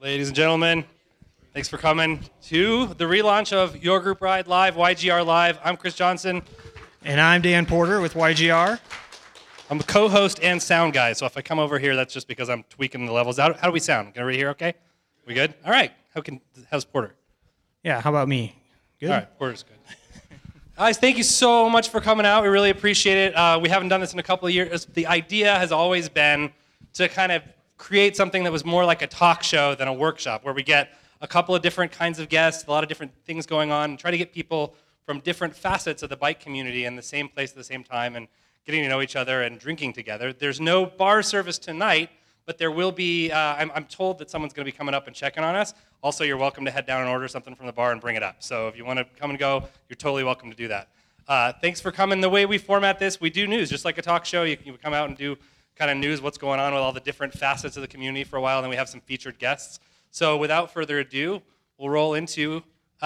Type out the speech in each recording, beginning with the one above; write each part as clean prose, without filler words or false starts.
Ladies and gentlemen, thanks for coming to the relaunch of Your Group Ride Live, YGR Live. I'm Chris Johnson. And I'm Dan Porter with YGR. I'm the co-host and sound guy, so if I come over here, that's just because I'm tweaking the levels. How do we sound? Can everybody hear okay? We good? All right. How's Porter? Yeah, how about me? Good? All right, Porter's good. Guys, thank you so much for coming out. We really appreciate it. We haven't done this in a couple of years. The idea has always been to kind of create something that was more like a talk show than a workshop, where we get a couple of different kinds of guests, a lot of different things going on, and try to get people from different facets of the bike community in the same place at the same time and getting to know each other and drinking together. There's no bar service tonight, but there will be, I'm told that someone's going to be coming up and checking on us. Also, you're welcome to head down and order something from the bar and bring it up. So if you want to come and go, you're totally welcome to do that. Thanks for coming. The way we format this, we do news, just like a talk show. You come out and do kind of news, what's going on with all the different facets of the community for a while, and then we have some featured guests. So without further ado, we'll roll into,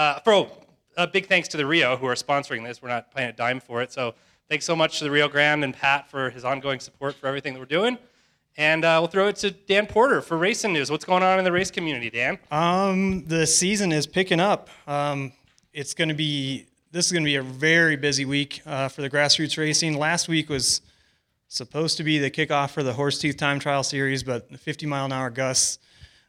a big thanks to the Rio who are sponsoring this. We're not paying a dime for it. So thanks so much to the Rio Grande and Pat for his ongoing support for everything that we're doing. And we'll throw it to Dan Porter for racing news. What's going on in the race community, Dan? The season is picking up. This is going to be a very busy week for the grassroots racing. Last week was supposed to be the kickoff for the Horsetooth Time Trial Series, but the 50-mile-an-hour gusts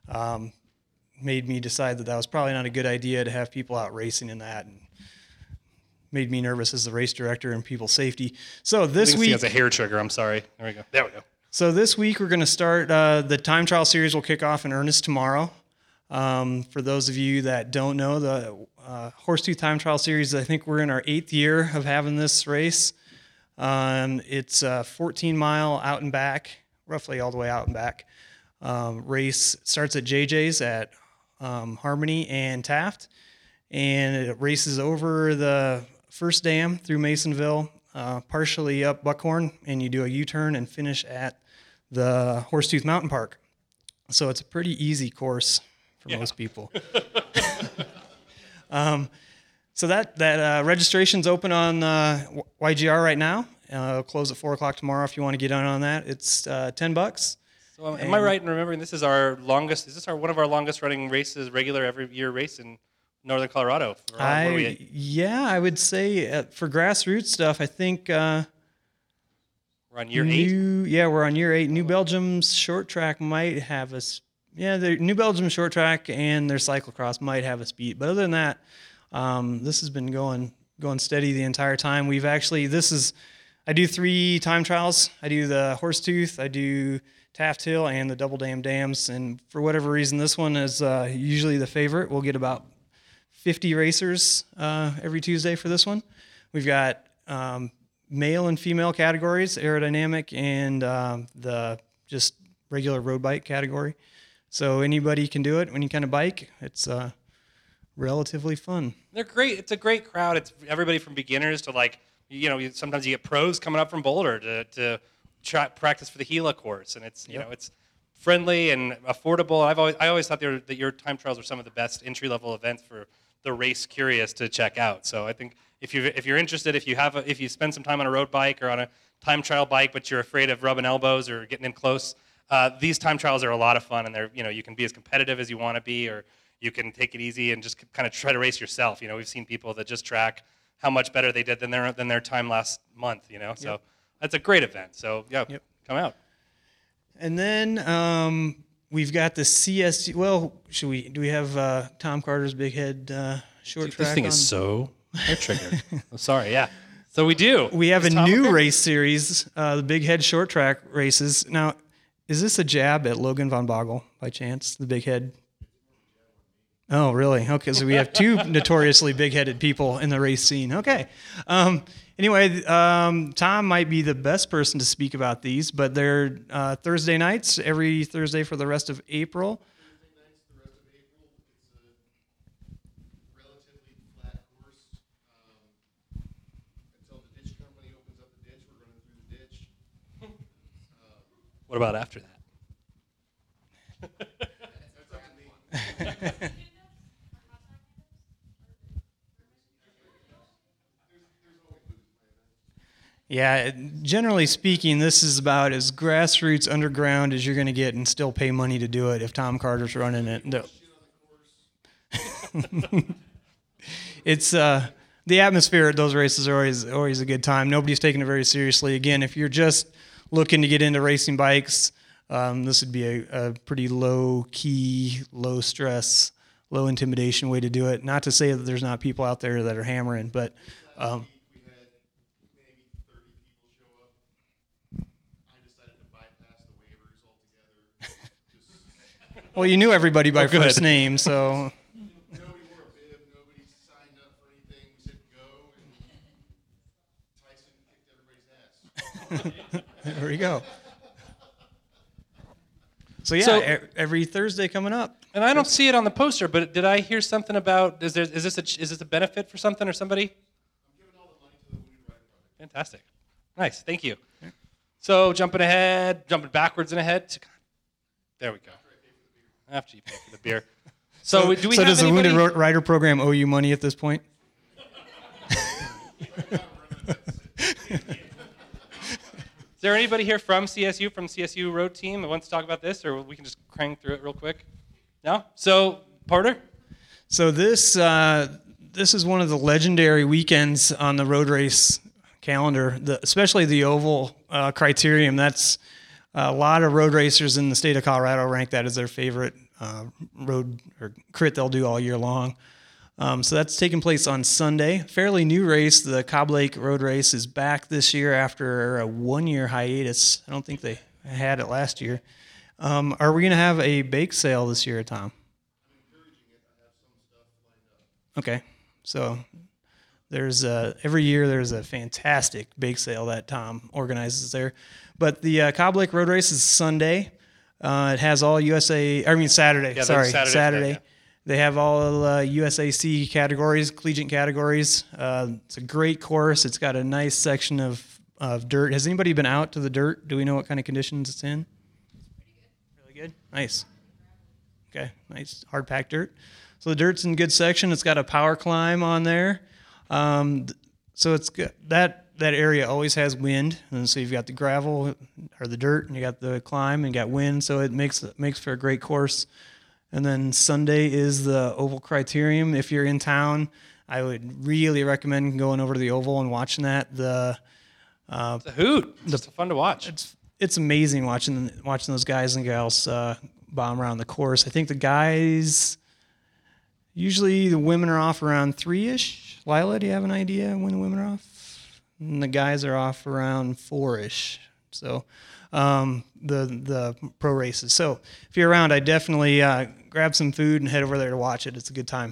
made me decide that was probably not a good idea to have people out racing in that, and made me nervous as the race director and people's safety. So this week, as a hair trigger. I'm sorry. There we go. So this week we're going to start the Time Trial Series. Will kick off in earnest tomorrow. For those of you that don't know, the Horsetooth Time Trial Series, I think we're in our 8th year of having this race. It's a 14-mile out and back, roughly all the way out and back race. It starts at JJ's at Harmony and Taft, and it races over the first dam through Masonville, partially up Buckhorn, and you do a U-turn and finish at the Horsetooth Mountain Park. So it's a pretty easy course for most people. So that registration's open on YGR right now. It'll close at 4 o'clock tomorrow if you want to get on that. It's $10. So am I right in remembering this is one of our longest running races, regular every year race in Northern Colorado? I would say for grassroots stuff, I think we're on year 8. We're on year 8. New Belgium's short track might have us. Yeah, the New Belgium short track and their cyclocross might have us beat. But other than that, this has been going steady the entire time. I do 3 time trials. I do the Horsetooth, I do Taft Hill, and the Double Dam Dams. And for whatever reason, this one is usually the favorite. We'll get about 50 racers every Tuesday for this one. We've got male and female categories, aerodynamic, and the just regular road bike category. So anybody can do it when you kind of bike. It's relatively fun. They're great. It's a great crowd. It's everybody from beginners to sometimes you get pros coming up from Boulder to try practice for the Gila course, and it's it's friendly and affordable. I always thought that your time trials were some of the best entry level events for the race curious to check out. So I think if you're interested, if you spend some time on a road bike or on a time trial bike, but you're afraid of rubbing elbows or getting in close, these time trials are a lot of fun, and they're you can be as competitive as you want to be, or you can take it easy and just kind of try to race yourself. We've seen people that just track how much better they did than their time last month. So that's a great event. So come out. And then we've got the CSG. Well, do we have Tom Carter's Big Head short track? This thing is so hair triggered. I'm sorry. Yeah. So we do. We have a new race series, the Big Head short track races. Now, is this a jab at Logan Von Bogle by chance? The Big Head. Oh, really? Okay, so we have 2 notoriously big-headed people in the race scene. Okay. Anyway, Tom might be the best person to speak about these, but they're Thursday nights, every Thursday for the rest of April. Thursday nights, the rest of April. It's a relatively flat course. Until the ditch company opens up the ditch, we're running through the ditch. What about after that? That's up to me. Yeah, generally speaking, this is about as grassroots underground as you're going to get and still pay money to do it if Tom Carter's running it. No. It's the atmosphere at those races are always a good time. Nobody's taking it very seriously. Again, if you're just looking to get into racing bikes, this would be a pretty low-key, low-stress, low intimidation way to do it. Not to say that there's not people out there that are hammering, but We had maybe 30 people show up. I decided to bypass the waivers altogether. well, you knew everybody by good. first name, so Nobody wore a bib. Nobody signed up for anything. We said go, and Tyson kicked everybody's ass. there we go. So yeah, So- every Thursday coming up. And I don't see it on the poster, but did I hear something about? Is this a benefit for something or somebody? I'm giving all the money to the Wounded Rider Project. Fantastic, nice, thank you. So jumping backwards and ahead. There we go. After you pay for the beer. So do we So have does the anybody? Wounded Rider program owe you money at this point? Is there anybody here from CSU Road Team that wants to talk about this, or we can just crank through it real quick? No? So, Porter? So this is one of the legendary weekends on the road race calendar, especially the oval criterium. That's a lot of road racers in the state of Colorado rank that as their favorite road or crit they'll do all year long. So that's taking place on Sunday. Fairly new race. The Cobb Lake Road Race is back this year after a 1-year hiatus. I don't think they had it last year. Are we going to have a bake sale this year, Tom? Okay. So there's every year there's a fantastic bake sale that Tom organizes there. But the Cobb Lake Road Race is Sunday. It has all Saturday. Yeah, Sorry, Saturday's Saturday. good, yeah. They have all USAC categories, collegiate categories. It's a great course. It's got a nice section of dirt. Has anybody been out to the dirt? Do we know what kind of conditions it's in? Really good. Nice. Okay, nice hard packed dirt. So the dirt's in good section. It's got a power climb on there. So it's good. That area always has wind, and so you've got the gravel or the dirt, and you got the climb, and you got wind. So it makes for a great course. And then Sunday is the Oval Criterium. If you're in town, I would really recommend going over to the Oval and watching that. It's a hoot. It's just fun to watch. It's amazing watching those guys and gals bomb around the course. I think the guys, usually the women are off around 3-ish. Lila, do you have an idea when the women are off? And the guys are off around 4-ish. So the pro races. So if you're around, I definitely grab some food and head over there to watch it. It's a good time.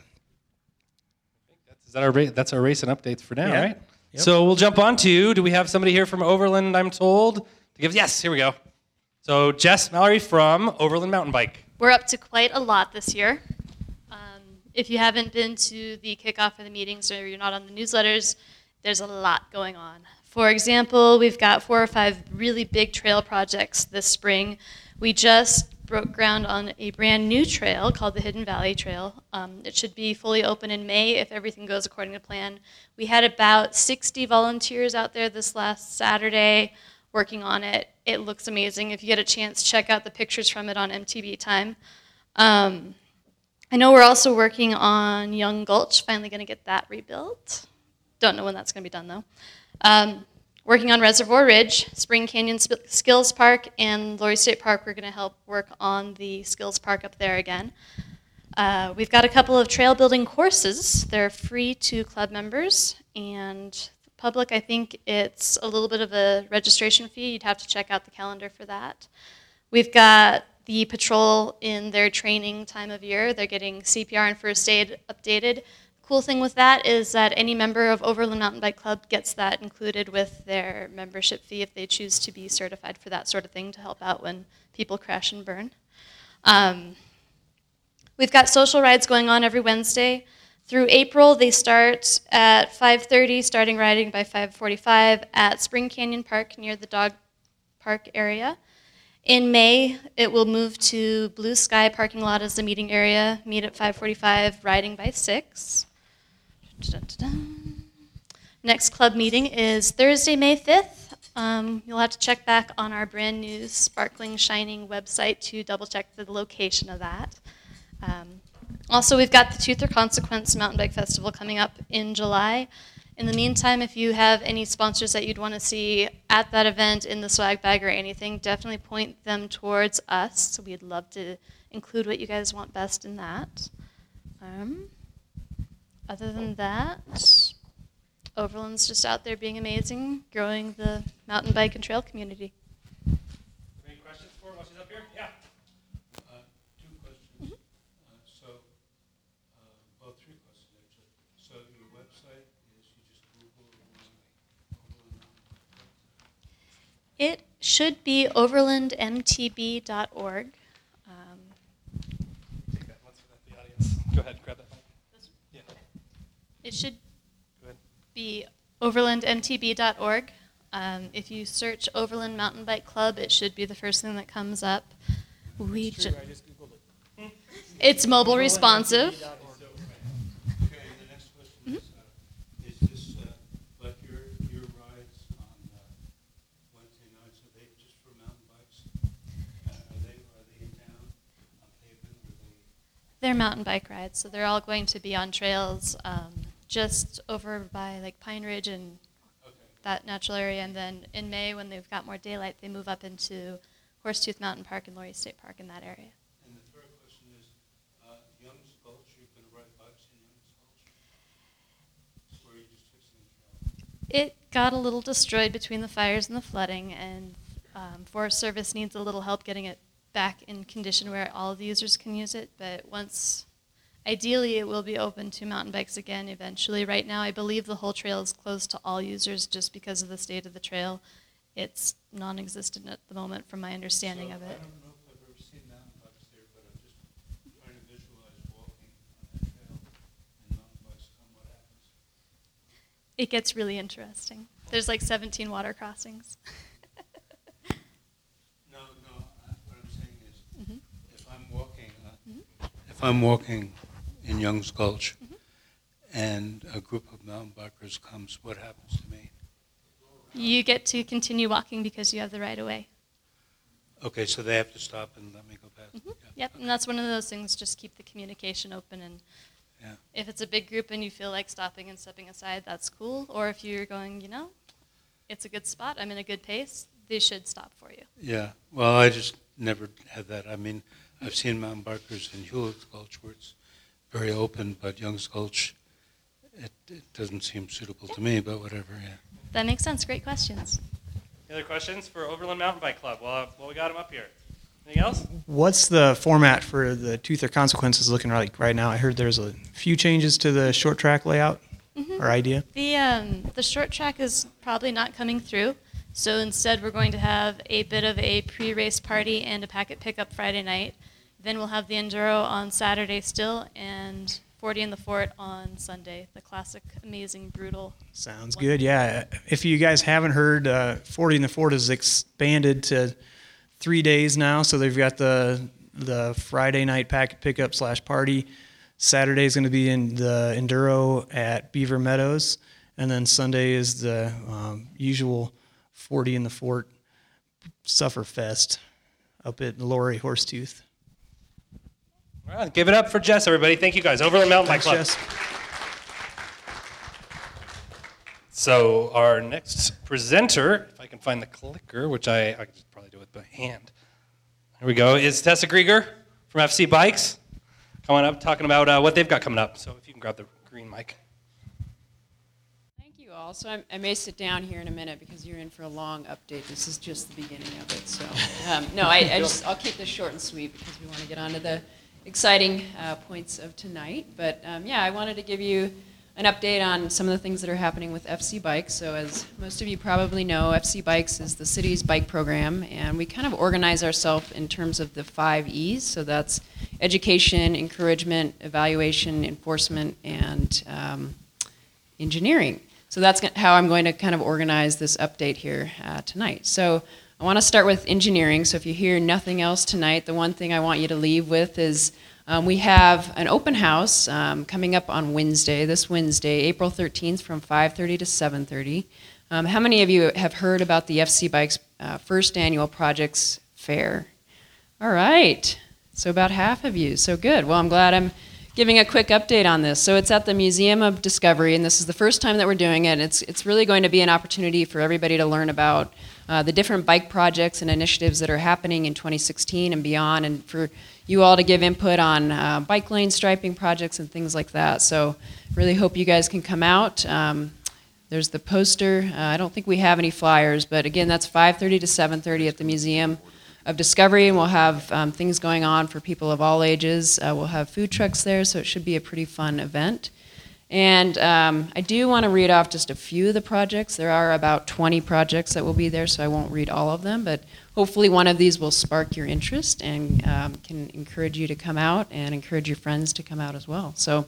That's our race and updates for now, Yeah. right? Yep. So we'll jump on to, do we have somebody here from Overland, I'm told? To give, yes, here we go. So Jess Mallory from Overland Mountain Bike. We're up to quite a lot this year. If you haven't been to the kickoff of the meetings or you're not on the newsletters, there's a lot going on. For example, we've got 4 or 5 really big trail projects this spring. We just broke ground on a brand new trail called the Hidden Valley Trail. It should be fully open in May if everything goes according to plan. We had about 60 volunteers out there this last Saturday working on it. It looks amazing. If you get a chance, check out the pictures from it on MTB Time. I know we're also working on Young Gulch, finally going to get that rebuilt. Don't know when that's going to be done, though. Working on Reservoir Ridge, Spring Canyon Skills Park, and Laurie State Park. We're going to help work on the Skills Park up there again. We've got a couple of trail building courses. They're free to club members, and the public, I think it's a little bit of a registration fee. You'd have to check out the calendar for that. We've got the patrol in their training time of year. They're getting CPR and first aid updated. Cool thing with that is that any member of Overland Mountain Bike Club gets that included with their membership fee if they choose to be certified for that sort of thing to help out when people crash and burn. We've got social rides going on every Wednesday. Through April, they start at 5:30, starting riding by 5:45 at Spring Canyon Park near the dog park area. In May, it will move to Blue Sky parking lot as the meeting area, meet at 5:45, riding by 6. Next club meeting is Thursday, May 5th. You'll have to check back on our brand new sparkling, shining website to double check the location of that. Also, we've got the Tooth or Consequence Mountain Bike Festival coming up in July. In the meantime, if you have any sponsors that you'd want to see at that event in the swag bag or anything, definitely point them towards us. So we'd love to include what you guys want best in that. Other than that, Overland's just out there being amazing, growing the mountain bike and trail community. Any questions for her while she's up here? Yeah. Two questions. Well, three questions actually. So your website is, you just Google Overland. It should be overlandmtb.org. Take that once for the audience. Go ahead, grab that mic. Yeah. It should Go ahead. be overlandmtb.org. If you search Overland Mountain Bike Club, it should be the first thing that comes up. I just Googled it. It's mobile responsive. Okay, and the next question is this like your rides on Wednesday nights, are they just for mountain bikes? Are they in town on pavement? They're mountain bike rides, so they're all going to be on trails just over by like Pine Ridge and that natural area. And then in May, when they've got more daylight, they move up into Horsetooth Mountain Park and Laurie State Park in that area. And the third question is, Young's Gulch, are you going to ride bikes in Young's Gulch? Or are you just fixing the trail? It got a little destroyed between the fires and the flooding, and Forest Service needs a little help getting it back in condition where all of the users can use it. But ideally, it will be open to mountain bikes again eventually. Right now, I believe the whole trail is closed to all users just because of the state of the trail. It's non-existent at the moment from my understanding of I it. don't know if I've ever seen mountain bikes there, but I'm just trying to visualize walking on that trail and mountain bikes come, what happens? It gets really interesting. There's like 17 water crossings. No, what I'm saying is, Mhm. if I'm walking in Young's Gulch and a group of mountain bikers comes, what happens to me? You get to continue walking because you have the right of way. Okay, so they have to stop and let me go past. Yeah. Yep, and that's one of those things, just keep the communication open. And Yeah. if it's a big group and you feel like stopping and stepping aside, that's cool. Or if you're going, it's a good spot, I'm in a good pace, they should stop for you. Yeah, well, I just never had that. I mean, I've seen mountain bikers in Hewlett's Gulch where it's very open, but Young's Gulch, it doesn't seem suitable to me, but whatever, yeah. That makes sense. Great questions. Any other questions for Overland Mountain Bike Club? Well, we got them up here. Anything else? What's the format for the Tooth or Consequences looking like right now? I heard there's a few changes to the short track layout or idea. The short track is probably not coming through. So instead, we're going to have a bit of a pre-race party and a packet pickup Friday night. Then we'll have the Enduro on Saturday still, and 40 in the Fort on Sunday. The classic, amazing, brutal. Sounds good. Yeah. If you guys haven't heard, 40 in the Fort has expanded to 3 days now. So they've got the Friday night packet pickup / party. Saturday is going to be in the Enduro at Beaver Meadows. And then Sunday is the usual 40 in the Fort Sufferfest up at Laurie Horsetooth. All right, give it up for Jess, everybody. Thank you guys. Overland Mountain Bike Club. Jess. So our next presenter, if I can find the clicker, which I could probably do it by hand. Here we go, is Tessa Grieger from FC Bikes. Coming up, talking about what they've got coming up. So if you can grab the green mic. Thank you all. So I may sit down here in a minute because you're in for a long update. This is just the beginning of it. So I'll keep this short and sweet because we want to get on to the exciting points of tonight. But I wanted to give you an update on some of the things that are happening with FC Bikes. So as most of you probably know, FC Bikes is the city's bike program, and we kind of organize ourselves in terms of the 5 E's. So that's education, encouragement, evaluation, enforcement, and engineering. So that's how I'm going to kind of organize this update here tonight. So I want to start with engineering. So if you hear nothing else tonight, the one thing I want you to leave with is We have an open house coming up on this Wednesday, April 13th from 5:30 to 7:30. How many of you have heard about the FC Bikes first annual Projects Fair? All right, so about half of you, so good. Well, I'm glad I'm giving a quick update on this. So it's at the Museum of Discovery, and this is the first time that we're doing it. It's really going to be an opportunity for everybody to learn about the different bike projects and initiatives that are happening in 2016 and beyond, and for you all to give input on bike lane striping projects and things like that. So really hope you guys can come out. There's the poster. I don't think we have any flyers, but again, that's 5:30 to 7:30 at the Museum of Discovery, and we'll have things going on for people of all ages. We'll have food trucks there, so it should be a pretty fun event. And I do want to read off just a few of the projects. There are about 20 projects that will be there, so I won't read all of them, but hopefully one of these will spark your interest and can encourage you to come out and encourage your friends to come out as well. So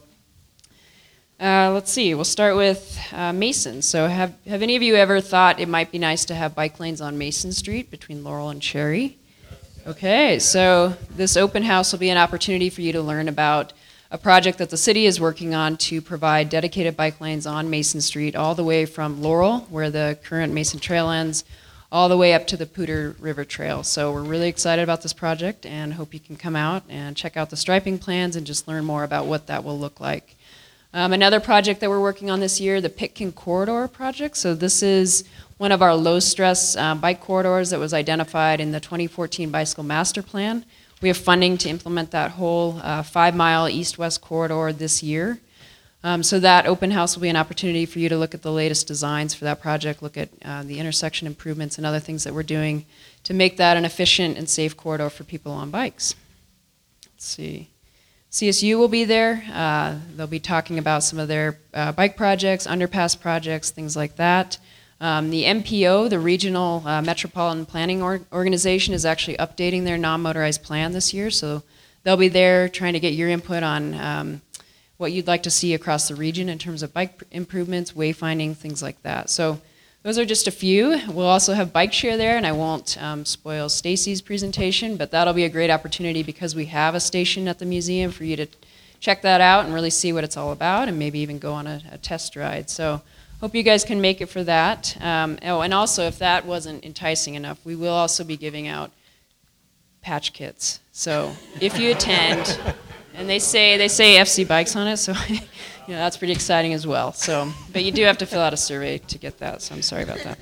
let's see, we'll start with Mason. So have any of you ever thought it might be nice to have bike lanes on Mason Street between Laurel and Cherry? Okay, so this open house will be an opportunity for you to learn about a project that the city is working on to provide dedicated bike lanes on Mason Street all the way from Laurel, where the current Mason Trail ends, all the way up to the Poudre River Trail. So we're really excited about this project and hope you can come out and check out the striping plans and just learn more about what that will look like. Another project that we're working on this year, the Pitkin Corridor project. So this is one of our low-stress bike corridors that was identified in the 2014 Bicycle Master Plan. We have funding to implement that whole 5-mile east-west corridor this year. So that open house will be an opportunity for you to look at the latest designs for that project, look at the intersection improvements and other things that we're doing to make that an efficient and safe corridor for people on bikes. Let's see. CSU will be there. They'll be talking about some of their bike projects, underpass projects, things like that. The MPO, the Regional Metropolitan Planning Organization, is actually updating their non-motorized plan this year, so they'll be there trying to get your input on what you'd like to see across the region in terms of bike improvements, wayfinding, things like that. So those are just a few. We'll also have Bike Share there, and I won't spoil Stacy's presentation, but that'll be a great opportunity because we have a station at the museum for you to check that out and really see what it's all about and maybe even go on a test ride. So hope you guys can make it for that. And also, if that wasn't enticing enough, we will also be giving out patch kits. So if you attend, and they say FC Bikes on it, so that's pretty exciting as well. So, but you do have to fill out a survey to get that. So I'm sorry about that.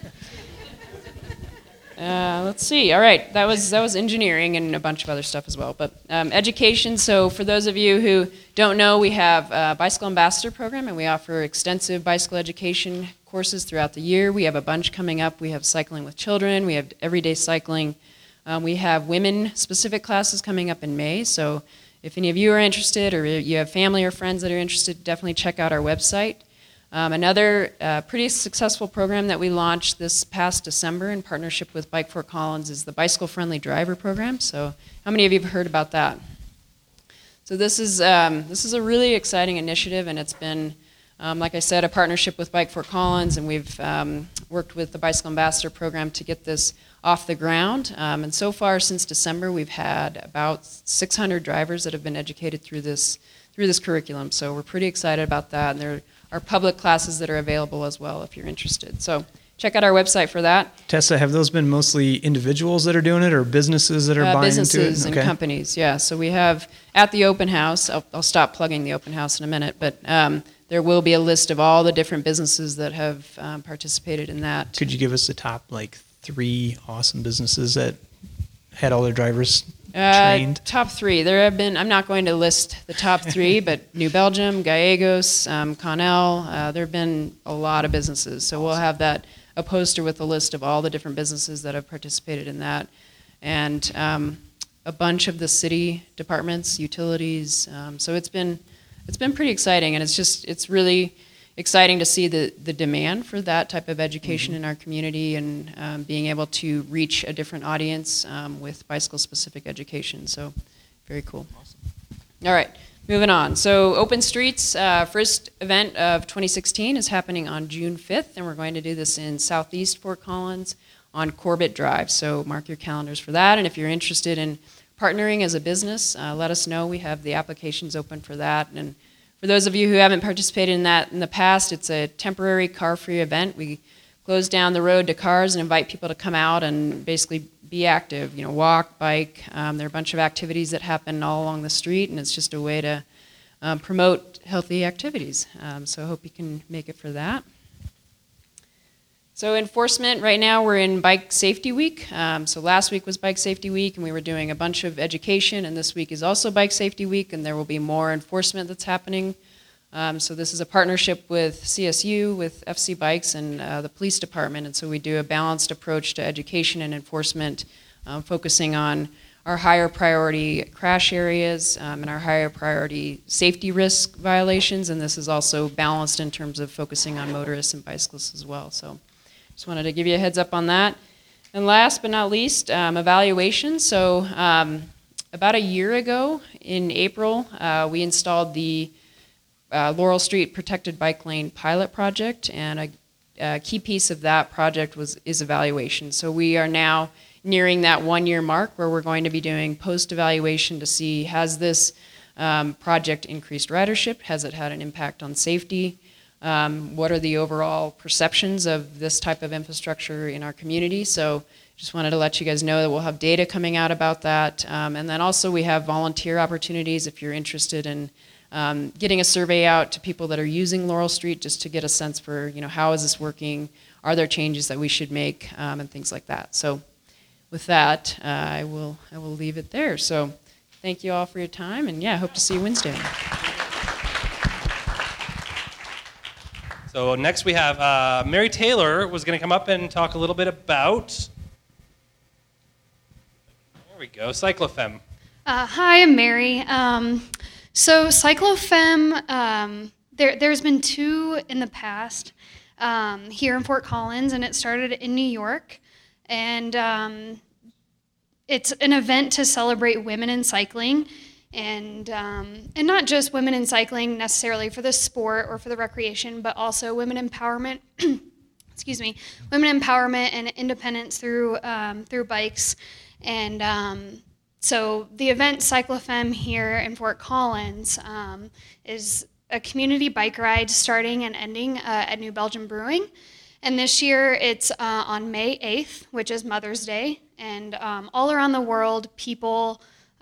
Let's see. All right, that was engineering and a bunch of other stuff as well. But education. So for those of you who don't know, we have a Bicycle Ambassador program, and we offer extensive bicycle education courses throughout the year. We have a bunch coming up. We have cycling with children. We have everyday cycling. We have women-specific classes coming up in May. So if any of you are interested, or you have family or friends that are interested, definitely check out our website. Another pretty successful program that we launched this past December in partnership with Bike Fort Collins is the Bicycle Friendly Driver program. So how many of you have heard about that? So this is a really exciting initiative, and it's been, like I said, a partnership with Bike Fort Collins, and we've worked with the Bicycle Ambassador program to get this off the ground. And so far, since December, we've had about 600 drivers that have been educated through this curriculum. So we're pretty excited about that, and there are public classes that are available as well if you're interested. So check out our website for that. Tessa, have those been mostly individuals that are doing it or businesses that are buying into it? Businesses and companies, yeah. So we have at the open house, I'll stop plugging the open house in a minute, but there will be a list of all the different businesses that have participated in that. Could you give us the top 3 awesome businesses that had all their drivers trained? Top 3. There have been, I'm not going to list the top 3, but New Belgium, Gallegos, Connell, there have been a lot of businesses. So we'll have a poster with a list of all the different businesses that have participated in that. And a bunch of the city departments, utilities. So it's been pretty exciting, and it's really exciting to see the demand for that type of education in our community, and being able to reach a different audience with bicycle-specific education. So very cool. Awesome. All right, moving on. So Open Streets, first event of 2016 is happening on June 5th, and we're going to do this in Southeast Fort Collins on Corbett Drive. So mark your calendars for that, and if you're interested in partnering as a business, let us know. We have the applications open for that. And for those of you who haven't participated in that in the past, it's a temporary car-free event. We close down the road to cars and invite people to come out and basically be active, walk, bike. There are a bunch of activities that happen all along the street, and it's just a way to promote healthy activities. So I hope you can make it for that. So enforcement, right now we're in Bike Safety Week. So last week was Bike Safety Week, and we were doing a bunch of education, and this week is also Bike Safety Week, and there will be more enforcement that's happening. So this is a partnership with CSU, with FC Bikes, and the police department, and so we do a balanced approach to education and enforcement, focusing on our higher priority crash areas and our higher priority safety risk violations, and this is also balanced in terms of focusing on motorists and bicyclists as well. So just wanted to give you a heads up on that. And last but not least, evaluation. So about a year ago in April, we installed the Laurel Street Protected Bike Lane pilot project, and a key piece of that project is evaluation. So we are now nearing that 1 year mark where we're going to be doing post-evaluation to see, has this project increased ridership? Has it had an impact on safety? What are the overall perceptions of this type of infrastructure in our community? So just wanted to let you guys know that we'll have data coming out about that. And then also we have volunteer opportunities if you're interested in getting a survey out to people that are using Laurel Street, just to get a sense for, how is this working? Are there changes that we should make, and things like that. So with that, I will leave it there. So thank you all for your time, and I hope to see you Wednesday. So next we have Mary Taylor was going to come up and talk a little bit about, there we go, Cyclofem. Hi, I'm Mary. So Cyclofem, there's been two in the past here in Fort Collins, and it started in New York. And it's an event to celebrate women in cycling. And not just women in cycling necessarily for the sport or for the recreation, but also women empowerment, women empowerment and independence through bikes. And so the event Cyclofem here in Fort Collins is a community bike ride starting and ending at New Belgium Brewing. And this year it's on May 8th, which is Mother's Day. And all around the world, people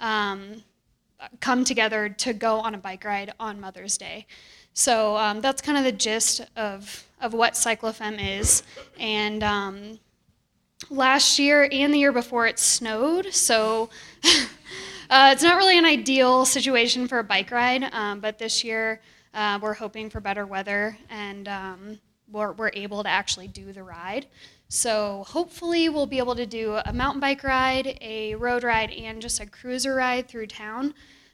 come together to go on a bike ride on Mother's Day. So that's kind of the gist of what Cyclofem is. And last year and the year before it snowed, so it's not really an ideal situation for a bike ride, but this year we're hoping for better weather, and we're able to actually do the ride. So hopefully we'll be able to do a mountain bike ride, a road ride, and just a cruiser ride through town.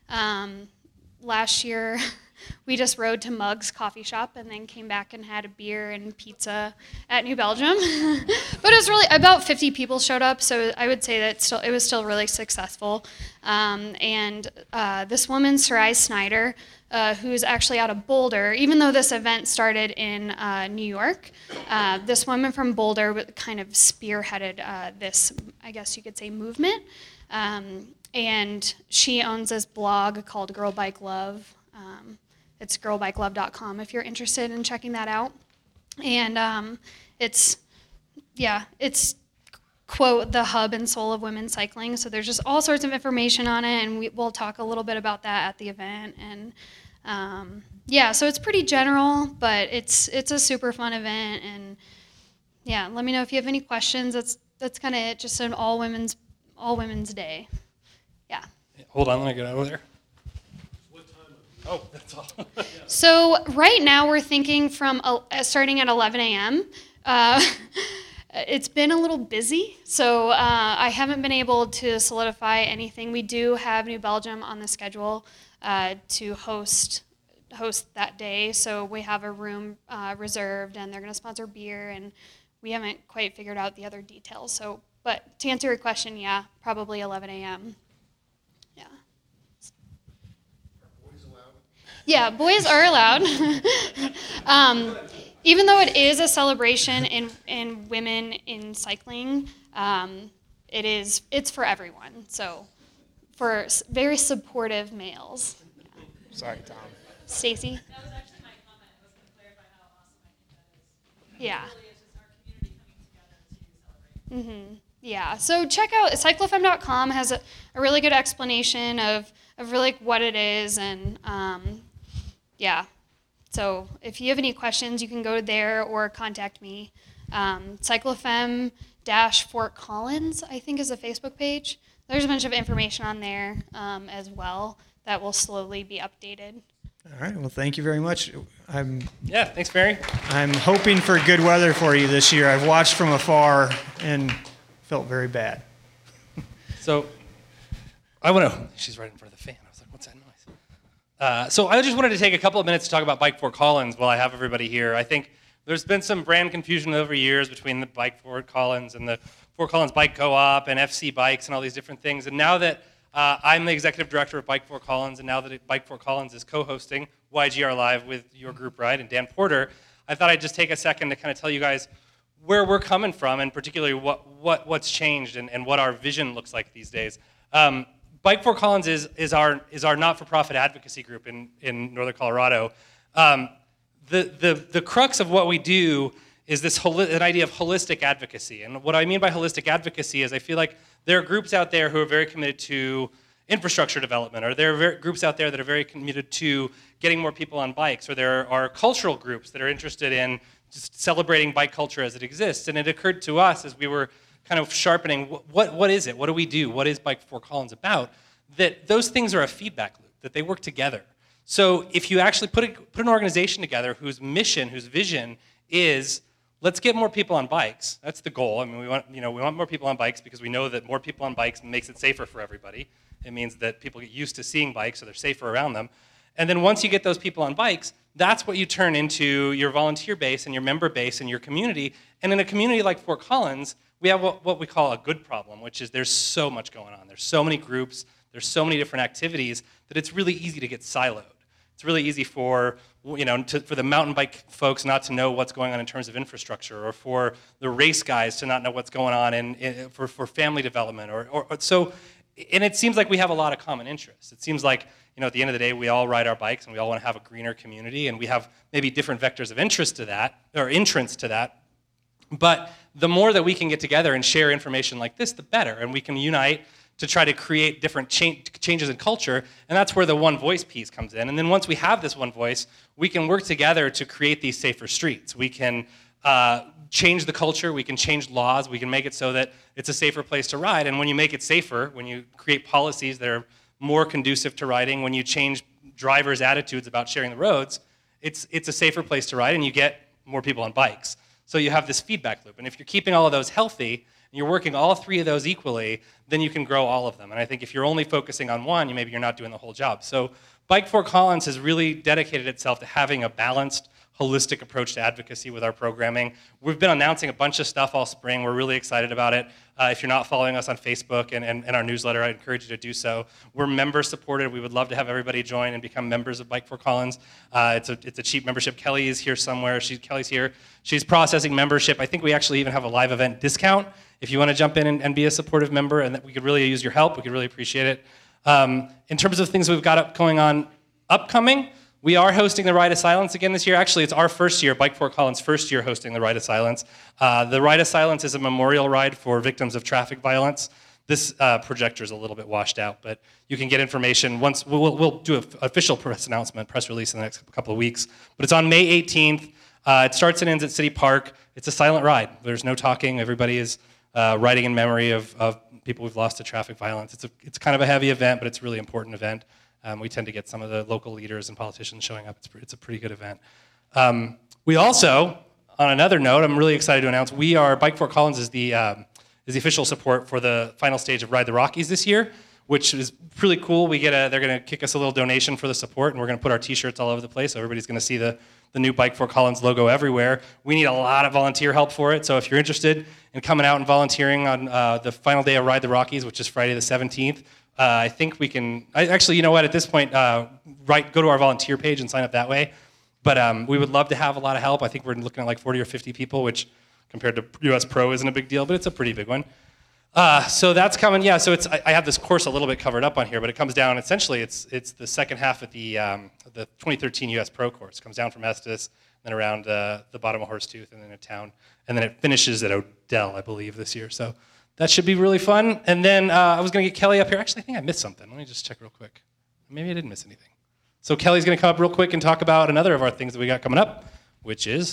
Last year we just rode to Mug's coffee shop and then came back and had a beer and pizza at New Belgium. But it was really, about 50 people showed up, so I would say that it was still really successful. And this woman, Sarai Snyder, who's actually out of Boulder, even though this event started in New York, this woman from Boulder kind of spearheaded this, I guess you could say, movement. And she owns this blog called Girl Bike Love. It's girlbikelove.com if you're interested in checking that out. And it's quote, the hub and soul of women's cycling. So there's just all sorts of information on it, and we'll talk a little bit about that at the event. And so it's pretty general, but it's a super fun event. And let me know if you have any questions. That's kind of it, just an all women's day. Yeah. Hold on, let me get over there. What time? Oh, that's all. So right now we're thinking from starting at 11 a.m. It's been a little busy, so I haven't been able to solidify anything. We do have New Belgium on the schedule to host that day, so we have a room reserved, and they're going to sponsor beer, and we haven't quite figured out the other details. So, but to answer your question, probably 11 a.m. Yeah. Are boys allowed? Yeah, boys are allowed. Even though it is a celebration in women in cycling, it's for everyone. So for very supportive males. Sorry, Tom. Stacy? That was actually my comment. I was going to clarify how awesome I think that is. Yeah. It really is just our community coming together to celebrate. Yeah, so check out cyclofem.com has a really good explanation of really what it is, and yeah. So if you have any questions, you can go there or contact me. Cyclofem-Fort Collins, I think, is a Facebook page. There's a bunch of information on there as well that will slowly be updated. All right. Well, thank you very much. Yeah, thanks, Mary. I'm hoping for good weather for you this year. I've watched from afar and felt very bad. So I want to. She's right in front of the fan. I was like, "What's that noise?" So I just wanted to take a couple of minutes to talk about Bike Fort Collins while I have everybody here. I think there's been some brand confusion over years between the Bike Fort Collins and the Fort Collins Bike Co-op and FC Bikes and all these different things. And now that I'm the executive director of Bike Fort Collins, and now that Bike Fort Collins is co-hosting YGR Live with your group, right, and Dan Porter, I thought I'd just take a second to kind of tell you guys where we're coming from, and particularly what's changed and what our vision looks like these days. Bike Fort Collins is our not-for-profit advocacy group in Northern Colorado. The crux of what we do is an idea of holistic advocacy. And what I mean by holistic advocacy is I feel like there are groups out there who are very committed to infrastructure development, or there are groups out there that are very committed to getting more people on bikes, or there are cultural groups that are interested in just celebrating bike culture as it exists. And it occurred to us as we were kind of sharpening, what is it? What do we do? What is Bike Fort Collins about? That those things are a feedback loop, that they work together. So if you actually put an organization together whose mission, whose vision is, let's get more people on bikes. That's the goal. I mean, we want more people on bikes because we know that more people on bikes makes it safer for everybody. It means that people get used to seeing bikes, so they're safer around them. And then once you get those people on bikes, that's what you turn into your volunteer base and your member base and your community. And in a community like Fort Collins, we have what we call a good problem, which is there's so much going on. There's so many groups, there's so many different activities that it's really easy to get siloed. It's really easy for for the mountain bike folks not to know what's going on in terms of infrastructure, or for the race guys to not know what's going on for family development, or so. And it seems like we have a lot of common interests. It seems like at the end of the day, we all ride our bikes and we all want to have a greener community, and we have maybe different vectors of interest to that, or entrance to that. But the more that we can get together and share information like this, the better, and we can unite to try to create different changes in culture, and that's where the one voice piece comes in. And then once we have this one voice, we can work together to create these safer streets. We can change the culture, we can change laws, we can make it so that it's a safer place to ride. And when you make it safer, when you create policies that are more conducive to riding, when you change drivers' attitudes about sharing the roads, it's a safer place to ride, and you get more people on bikes. So you have this feedback loop. And if you're keeping all of those healthy, and you're working all three of those equally, then you can grow all of them. And I think if you're only focusing on one, maybe you're not doing the whole job. So Bike Fort Collins has really dedicated itself to having a balanced, holistic approach to advocacy with our programming. We've been announcing a bunch of stuff all spring. We're really excited about it. If you're not following us on Facebook and our newsletter, I encourage you to do so. We're member supported. We would love to have everybody join and become members of Bike Fort Collins. It's a cheap membership. Kelly is here somewhere. Kelly's here. She's processing membership. I think we actually even have a live event discount if you want to jump in and be a supportive member, and that we could really use your help. We could really appreciate it. In terms of things we've got going on upcoming, we are hosting the Ride of Silence again this year. Actually, it's our first year, Bike Fort Collins' first year hosting the Ride of Silence. The Ride of Silence is a memorial ride for victims of traffic violence. This projector is a little bit washed out, but you can get information once. We'll do an official press release in the next couple of weeks. But it's on May 18th. It starts and ends at City Park. It's a silent ride. There's no talking. Everybody is riding in memory of people we've lost to traffic violence. It's kind of a heavy event, but it's a really important event. We tend to get some of the local leaders and politicians showing up. It's a pretty good event. We also, on another note, I'm really excited to announce Bike Fort Collins is the official support for the final stage of Ride the Rockies this year, which is really cool. They're going to kick us a little donation for the support, and we're going to put our T-shirts all over the place, so everybody's going to see the new Bike Fort Collins logo everywhere. We need a lot of volunteer help for it, so if you're interested in coming out and volunteering on the final day of Ride the Rockies, which is Friday the 17th, I think we can. Actually, you know what? At this point, go to our volunteer page and sign up that way. But we would love to have a lot of help. I think we're looking at like 40 or 50 people, which compared to US Pro isn't a big deal, but it's a pretty big one. So that's coming. Yeah. So I have this course a little bit covered up on here, but it comes down. Essentially, it's the second half of the 2013 U.S. Pro course. It comes down from Estes, then around the bottom of Horsetooth, and then a town, and then it finishes at Odell, I believe, this year. So that should be really fun. And then I was going to get Kelly up here. Actually, I think I missed something. Let me just check real quick. Maybe I didn't miss anything. So Kelly's going to come up real quick and talk about another of our things that we got coming up, which is.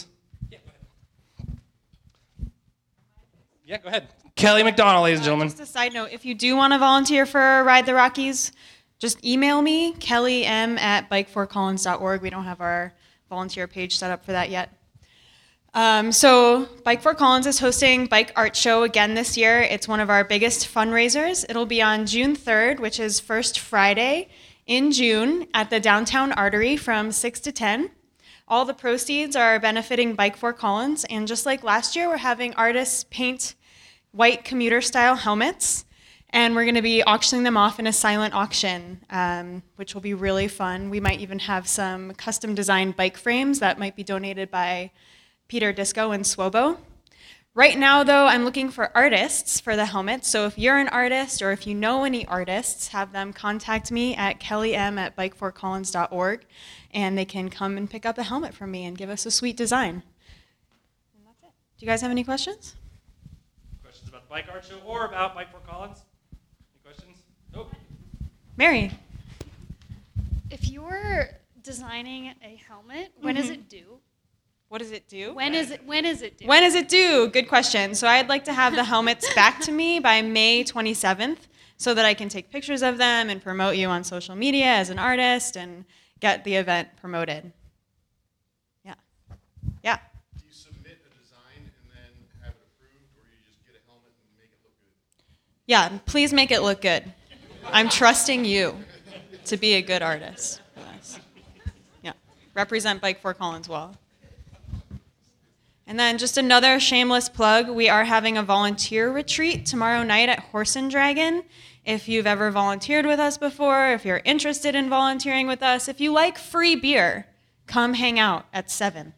Yeah, go ahead. Kelly McDonald, ladies and gentlemen. Just a side note, if you do want to volunteer for Ride the Rockies, just email me, kellym@bikeforcollins.org. We don't have our volunteer page set up for that yet. So Bike for Collins is hosting Bike Art Show again this year. It's one of our biggest fundraisers. It'll be on June 3rd, which is first Friday in June at the Downtown Artery from 6 to 10. All the proceeds are benefiting Bike for Collins, and just like last year, we're having artists paint white commuter-style helmets, and we're going to be auctioning them off in a silent auction, which will be really fun. We might even have some custom-designed bike frames that might be donated by Peter Disco and Swobo. Right now, though, I'm looking for artists for the helmets, so if you're an artist or if you know any artists, have them contact me at kellym@bikeforcollins.org, and they can come and pick up a helmet from me and give us a sweet design. And that's it. Do you guys have any questions? Questions about the Bike Art Show or about Bike for Collins? Any questions? Nope. Mary? If you're designing a helmet, when is it due? What does it do? When is it due? When is it due? Good question. So I'd like to have the helmets back to me by May 27th so that I can take pictures of them and promote you on social media as an artist and get the event promoted. Yeah. Yeah. Do you submit a design and then have it approved, or you just get a helmet and make it look good? Yeah, please make it look good. I'm trusting you to be a good artist for this. Yeah. Represent Bike for Collins well. And then just another shameless plug, we are having a volunteer retreat tomorrow night at Horse and Dragon. If you've ever volunteered with us before, if you're interested in volunteering with us, if you like free beer, come hang out at 7.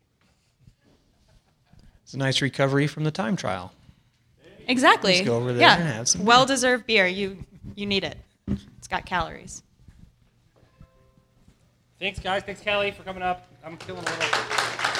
It's a nice recovery from the time trial. Exactly. Just go over there and have some beer. Well-deserved beer. You need it. It's got calories. Thanks, guys. Thanks, Kelly, for coming up. I'm feeling a little.